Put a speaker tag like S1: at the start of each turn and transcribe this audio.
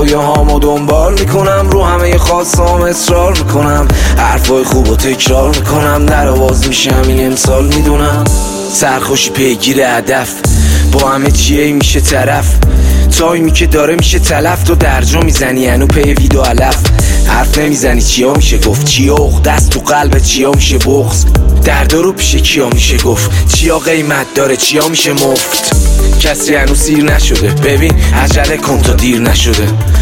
S1: رویاهامو دنبال میکنم، رو همه خواستام اصرار میکنم، حرفای خوبو تکرار میکنم، در آواز میشم این امسال میدونم. سرخوشی پیگیر هدف، با همه چیه میشه طرف، تایمی که داره میشه تلف. تو درجا میزنی هنو پی ویدو علف، حرف نمیزنی چیا میشه گفت، چیا دست تو قلب چیا میشه بغض، دردا رو پیش کیا میشه گفت، چیا قیمت داره چیا میشه مفت. کسی هنو سیر نشده، ببین عجله کن تا دیر نشده.